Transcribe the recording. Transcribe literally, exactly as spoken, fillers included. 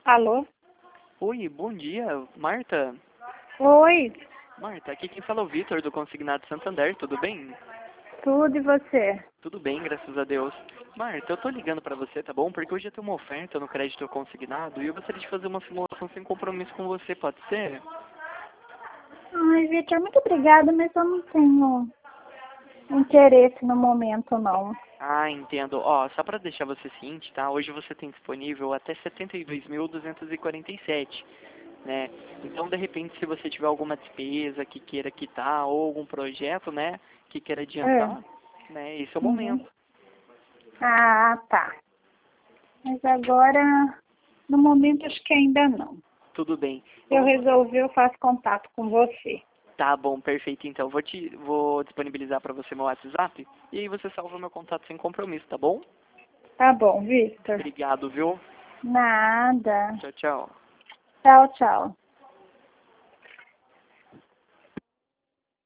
Alô? Oi, bom dia, Marta. Oi, Marta, aqui quem fala é o Vitor do Consignado Santander, tudo bem? tudo e você? Tudo bem, graças a Deus. Marta, eu tô ligando pra você, tá bom? Porque hoje eu tenho uma oferta no crédito consignado e eu gostaria de fazer uma simulação sem compromisso com você, pode ser? Ai, Victor, muito obrigada, mas eu não tenho interesse no momento, não. Ah, entendo. Ó, só pra deixar você ciente, tá? Hoje você tem disponível até setenta e dois mil duzentos e quarenta e sete, né? Então, de repente, se você tiver alguma despesa que queira quitar ou algum projeto, né, que queira É. adiantar, né, esse é o Uhum. momento. Ah, tá. Mas agora, no momento, acho que ainda não. Tudo bem. Se Eu eu vou... resolver, eu faço contato com você. Tá bom, perfeito. Então, vou te vou disponibilizar para você meu WhatsApp e aí você salva meu contato sem compromisso, tá bom? Tá bom, Victor. Obrigado, viu? Nada. Tchau, tchau. Tchau, tchau.